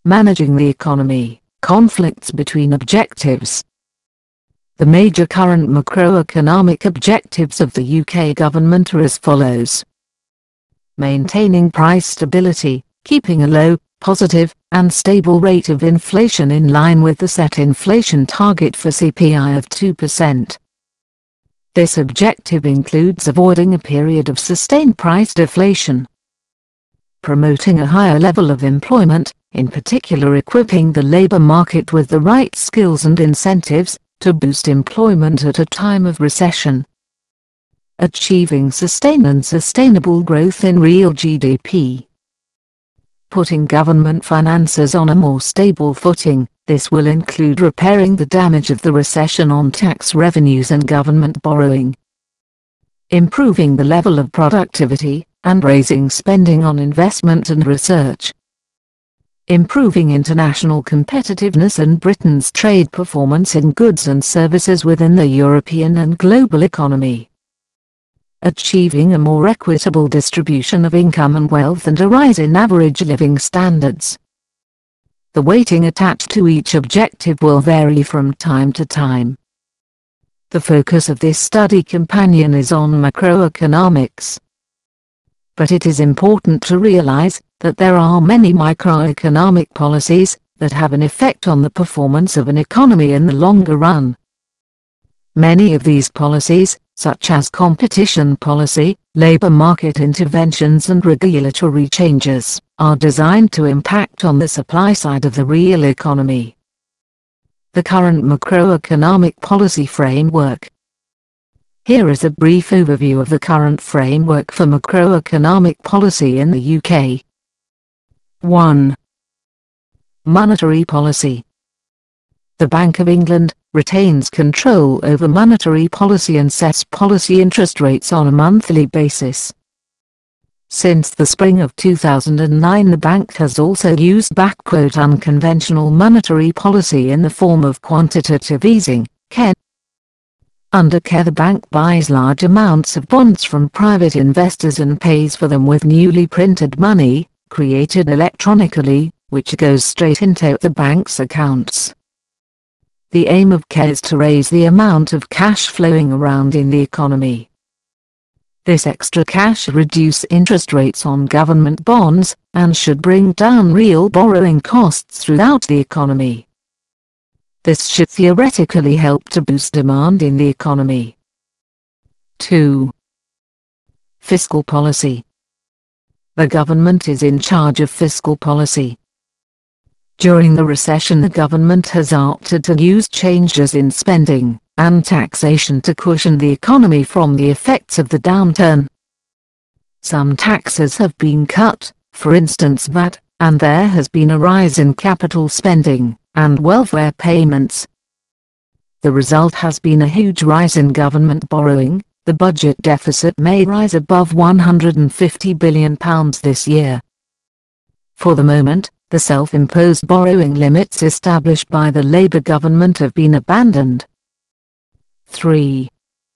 Managing the economy, conflicts between objectives. The major current macroeconomic objectives of the UK government are as follows. Maintaining price stability, keeping a low, positive, and stable rate of inflation in line with the set inflation target for CPI of 2%. This objective includes avoiding a period of sustained price deflation. Promoting a higher level of employment, in particular equipping the labour market with the right skills and incentives, to boost employment at a time of recession. Achieving sustained and sustainable growth in real GDP. Putting government finances on a more stable footing. This will include repairing the damage of the recession on tax revenues and government borrowing. Improving the level of productivity, and raising spending on investment and research. Improving international competitiveness and Britain's trade performance in goods and services within the European and global economy. Achieving a more equitable distribution of income and wealth and a rise in average living standards. The weighting attached to each objective will vary from time to time. The focus of this study companion is on macroeconomics. But it is important to realize that there are many microeconomic policies that have an effect on the performance of an economy in the longer run. Many of these policies, such as competition policy, labor market interventions and regulatory changes, are designed to impact on the supply side of the real economy. The current macroeconomic policy framework. Here is a brief overview of the current framework for macroeconomic policy in the UK. 1. Monetary policy. The Bank of England retains control over monetary policy and sets policy interest rates on a monthly basis. Since the spring of 2009, the bank has also used "unconventional monetary policy" in the form of quantitative easing, QE. Under QE, the bank buys large amounts of bonds from private investors and pays for them with newly printed money, created electronically, which goes straight into the bank's accounts. The aim of QE is to raise the amount of cash flowing around in the economy. This extra cash reduces interest rates on government bonds, and should bring down real borrowing costs throughout the economy. This should theoretically help to boost demand in the economy. 2. Fiscal policy. The government is in charge of fiscal policy. During the recession, the government has opted to use changes in spending and taxation to cushion the economy from the effects of the downturn. Some taxes have been cut, for instance VAT, and there has been a rise in capital spending and welfare payments. The result has been a huge rise in government borrowing. The budget deficit may rise above £150 billion this year. For the moment, the self-imposed borrowing limits established by the Labour government have been abandoned. 3.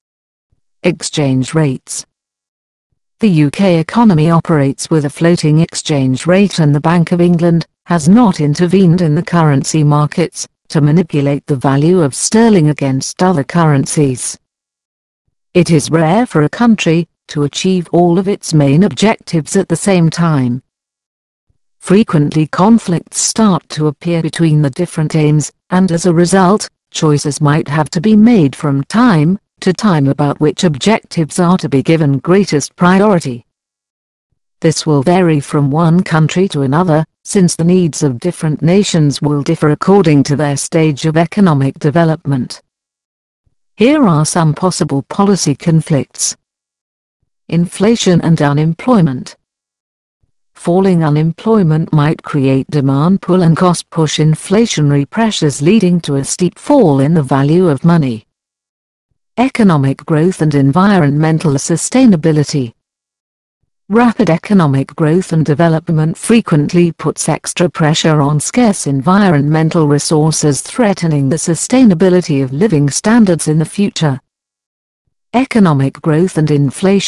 Exchange rates. The UK economy operates with a floating exchange rate, and the Bank of England has not intervened in the currency markets to manipulate the value of sterling against other currencies. It is rare for a country to achieve all of its main objectives at the same time. Frequently conflicts start to appear between the different aims, and as a result, choices might have to be made from time to time about which objectives are to be given greatest priority. This will vary from one country to another, since the needs of different nations will differ according to their stage of economic development. Here are some possible policy conflicts. Inflation and unemployment. Falling unemployment might create demand pull and cost push inflationary pressures, leading to a steep fall in the value of money. Economic growth and environmental sustainability. Rapid economic growth and development frequently puts extra pressure on scarce environmental resources, threatening the sustainability of living standards in the future. Economic growth and inflation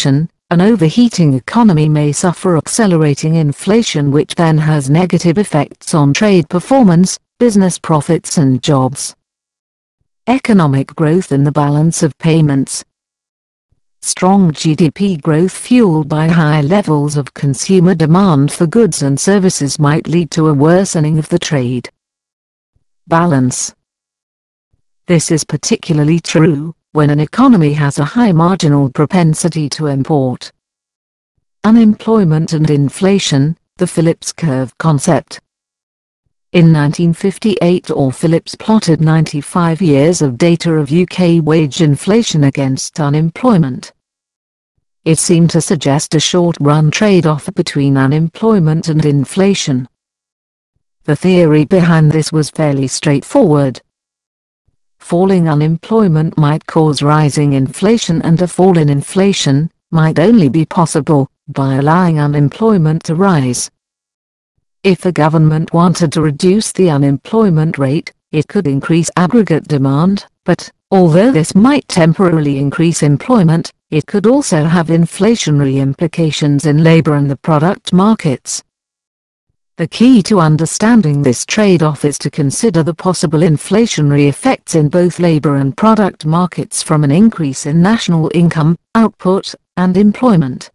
An overheating economy may suffer accelerating inflation, which then has negative effects on trade performance, business profits and jobs. Economic growth and the balance of payments. Strong GDP growth fueled by high levels of consumer demand for goods and services might lead to a worsening of the trade balance. This is particularly true when an economy has a high marginal propensity to import. Unemployment and inflation, the Phillips curve concept. In 1958, Phillips plotted 95 years of data of UK wage inflation against unemployment. It seemed to suggest a short-run trade-off between unemployment and inflation. The theory behind this was fairly straightforward. Falling unemployment might cause rising inflation, and a fall in inflation might only be possible by allowing unemployment to rise. If the government wanted to reduce the unemployment rate, it could increase aggregate demand, but although this might temporarily increase employment, it could also have inflationary implications in labor and the product markets. The key to understanding this trade-off is to consider the possible inflationary effects in both labor and product markets from an increase in national income, output, and employment.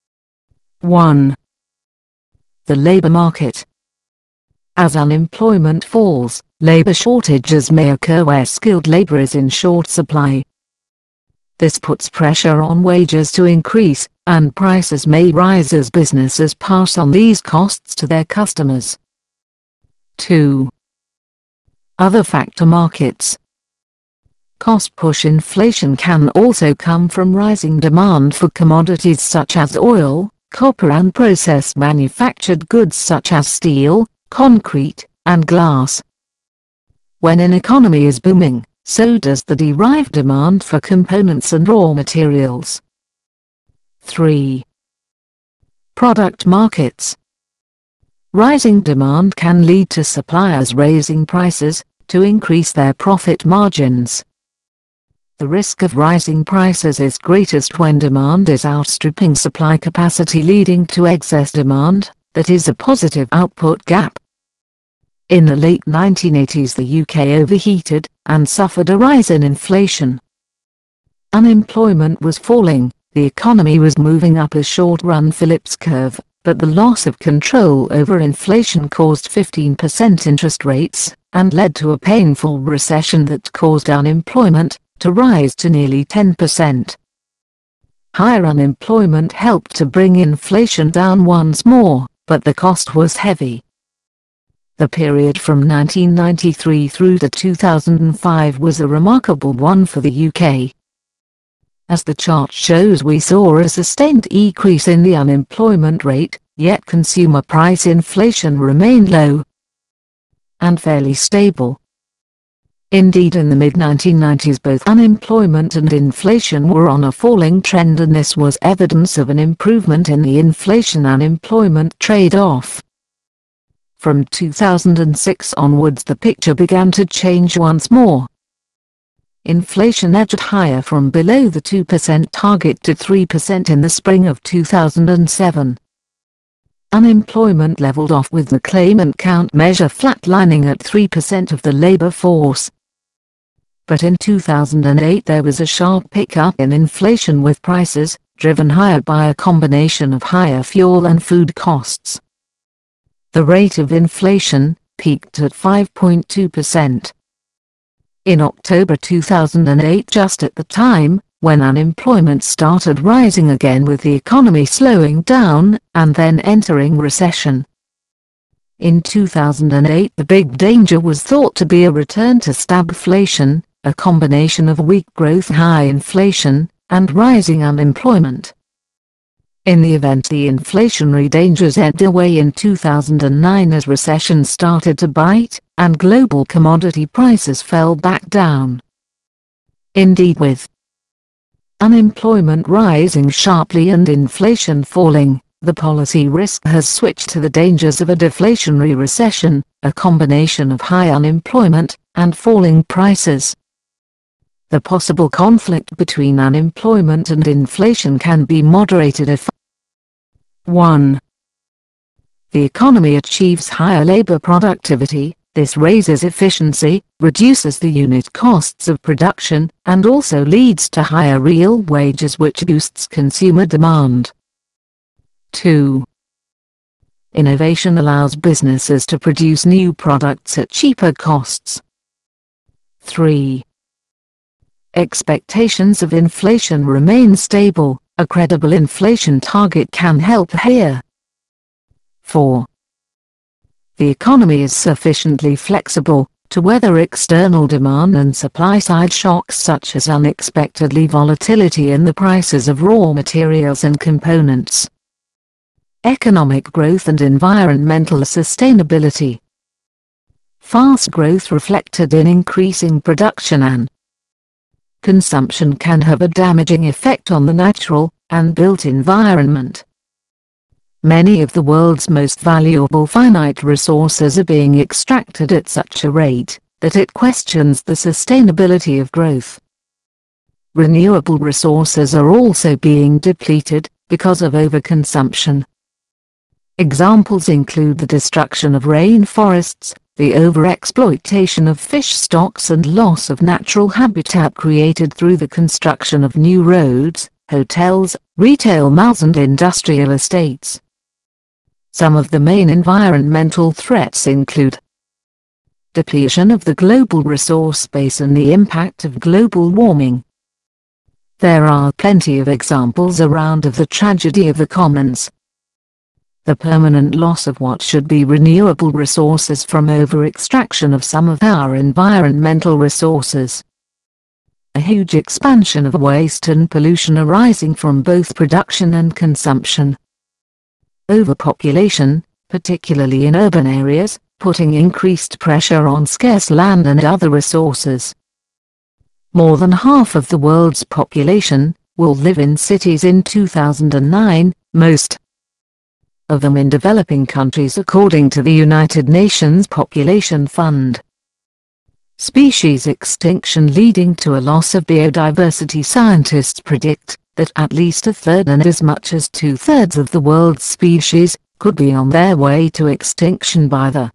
1. The labor market. As unemployment falls, labor shortages may occur where skilled labor is in short supply. This puts pressure on wages to increase, and prices may rise as businesses pass on these costs to their customers. 2. Other factor markets. Cost-push inflation can also come from rising demand for commodities such as oil, copper and processed manufactured goods such as steel, concrete, and glass. When an economy is booming, so does the derived demand for components and raw materials. 3. Product markets. Rising demand can lead to suppliers raising prices to increase their profit margins. The risk of rising prices is greatest when demand is outstripping supply capacity, leading to excess demand, that is a positive output gap. In the late 1980s, the UK overheated and suffered a rise in inflation. Unemployment was falling, the economy was moving up a short-run Phillips curve, but the loss of control over inflation caused 15% interest rates, and led to a painful recession that caused unemployment to rise to nearly 10%. Higher unemployment helped to bring inflation down once more, but the cost was heavy. The period from 1993 through to 2005 was a remarkable one for the UK. As the chart shows, we saw a sustained decrease in the unemployment rate, yet consumer price inflation remained low and fairly stable. Indeed, in the mid-1990s both unemployment and inflation were on a falling trend, and this was evidence of an improvement in the inflation-unemployment trade-off. From 2006 onwards the picture began to change once more. Inflation edged higher from below the 2% target to 3% in the spring of 2007. Unemployment leveled off, with the claimant count measure flatlining at 3% of the labor force. But in 2008 there was a sharp pickup in inflation, with prices driven higher by a combination of higher fuel and food costs. The rate of inflation peaked at 5.2%. In October 2008, just at the time when unemployment started rising again, with the economy slowing down and then entering recession. In 2008 the big danger was thought to be a return to stagflation, a combination of weak growth, high inflation, and rising unemployment. In the event, the inflationary dangers ebbed away in 2009 as recession started to bite, and global commodity prices fell back down. Indeed, with unemployment rising sharply and inflation falling, the policy risk has switched to the dangers of a deflationary recession, a combination of high unemployment and falling prices. The possible conflict between unemployment and inflation can be moderated if 1. The economy achieves higher labor productivity. This raises efficiency, reduces the unit costs of production, and also leads to higher real wages, which boosts consumer demand. 2. Innovation allows businesses to produce new products at cheaper costs. 3. Expectations of inflation remain stable. A credible inflation target can help here. 4. The economy is sufficiently flexible to weather external demand and supply-side shocks such as unexpectedly volatility in the prices of raw materials and components. Economic growth and environmental sustainability. Fast growth reflected in increasing production and consumption can have a damaging effect on the natural and built environment. Many of the world's most valuable finite resources are being extracted at such a rate that it questions the sustainability of growth. Renewable resources are also being depleted because of overconsumption. Examples include the destruction of rainforests, the overexploitation of fish stocks, and loss of natural habitat created through the construction of new roads, hotels, retail malls, and industrial estates. Some of the main environmental threats include depletion of the global resource base and the impact of global warming. There are plenty of examples around of the tragedy of the commons. The permanent loss of what should be renewable resources from over-extraction of some of our environmental resources. A huge expansion of waste and pollution arising from both production and consumption. Overpopulation, particularly in urban areas, putting increased pressure on scarce land and other resources. More than half of the world's population will live in cities in 2009, most of them in developing countries according to the United Nations Population Fund. Species extinction leading to a loss of biodiversity. Scientists predict that at least a third and as much as 2/3 of the world's species could be on their way to extinction by the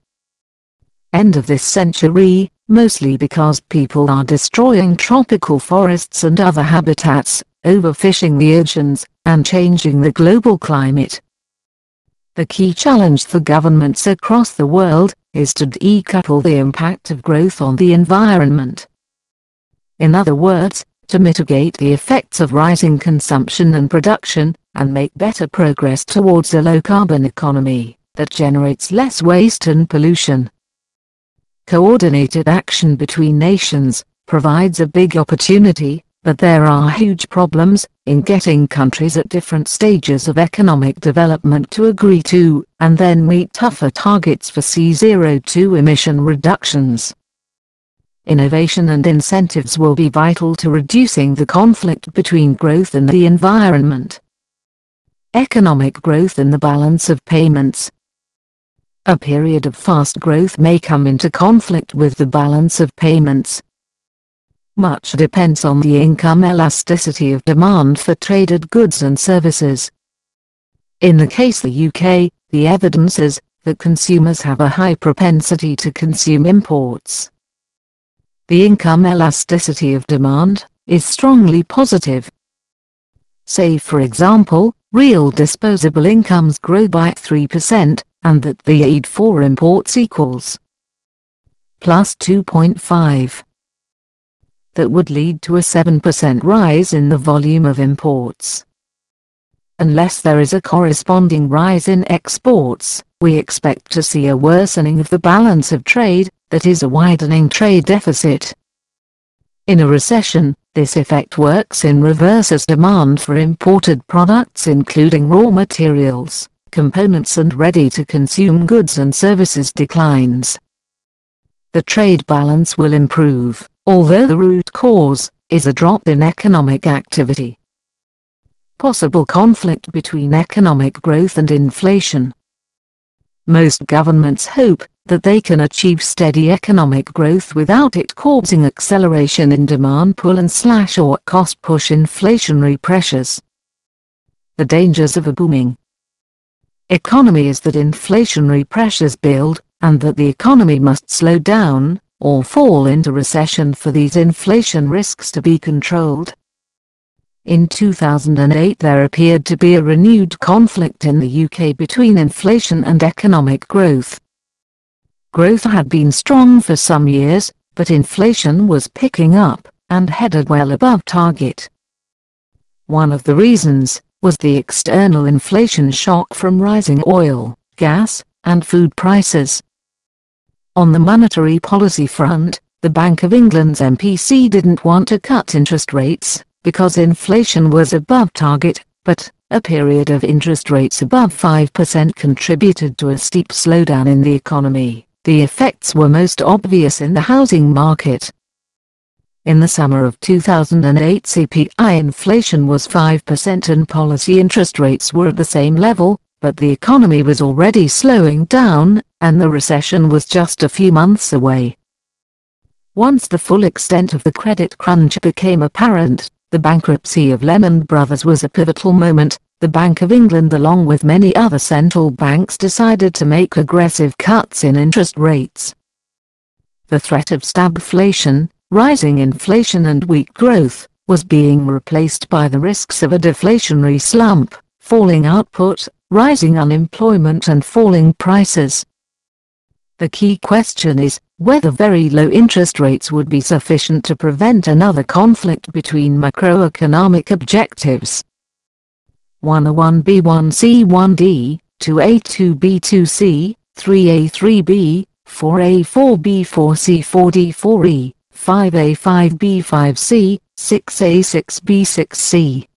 end of this century, mostly because people are destroying tropical forests and other habitats, overfishing the oceans, and changing the global climate. The key challenge for governments across the world is to decouple the impact of growth on the environment. In other words, to mitigate the effects of rising consumption and production, and make better progress towards a low-carbon economy that generates less waste and pollution. Coordinated action between nations provides a big opportunity, but there are huge problems in getting countries at different stages of economic development to agree to, and then meet tougher targets for CO2 emission reductions. Innovation and incentives will be vital to reducing the conflict between growth and the environment. Economic growth and the balance of payments. A period of fast growth may come into conflict with the balance of payments. Much depends on the income elasticity of demand for traded goods and services. In the case of the UK, the evidence is that consumers have a high propensity to consume imports. The income elasticity of demand is strongly positive. Say for example, real disposable incomes grow by 3%, and that the aid for imports equals plus 2.5. That would lead to a 7% rise in the volume of imports. Unless there is a corresponding rise in exports, we expect to see a worsening of the balance of trade, that is a widening trade deficit. In a recession, this effect works in reverse as demand for imported products including raw materials, components and ready-to-consume goods and services declines. The trade balance will improve, although the root cause is a drop in economic activity. Possible conflict between economic growth and inflation. Most governments hope that they can achieve steady economic growth without it causing acceleration in demand pull and slash or cost push inflationary pressures. The dangers of a booming economy is that inflationary pressures build, and that the economy must slow down, or fall into recession for these inflation risks to be controlled. In 2008 there appeared to be a renewed conflict in the UK between inflation and economic growth. Growth had been strong for some years, but inflation was picking up, and headed well above target. One of the reasons was the external inflation shock from rising oil, gas, and food prices. On the monetary policy front, the Bank of England's MPC didn't want to cut interest rates, because inflation was above target, but a period of interest rates above 5% contributed to a steep slowdown in the economy. The effects were most obvious in the housing market. In the summer of 2008 CPI inflation was 5% and policy interest rates were at the same level, but the economy was already slowing down, and the recession was just a few months away. Once the full extent of the credit crunch became apparent, the bankruptcy of Lehman Brothers was a pivotal moment. The Bank of England along with many other central banks decided to make aggressive cuts in interest rates. The threat of stagflation, rising inflation and weak growth, was being replaced by the risks of a deflationary slump, falling output, rising unemployment and falling prices. The key question is whether very low interest rates would be sufficient to prevent another conflict between macroeconomic objectives. 1A1B1C1D, 2A2B2C, 3A3B, 4A4B4C4D4E, 5A5B5C, 6A6B6C.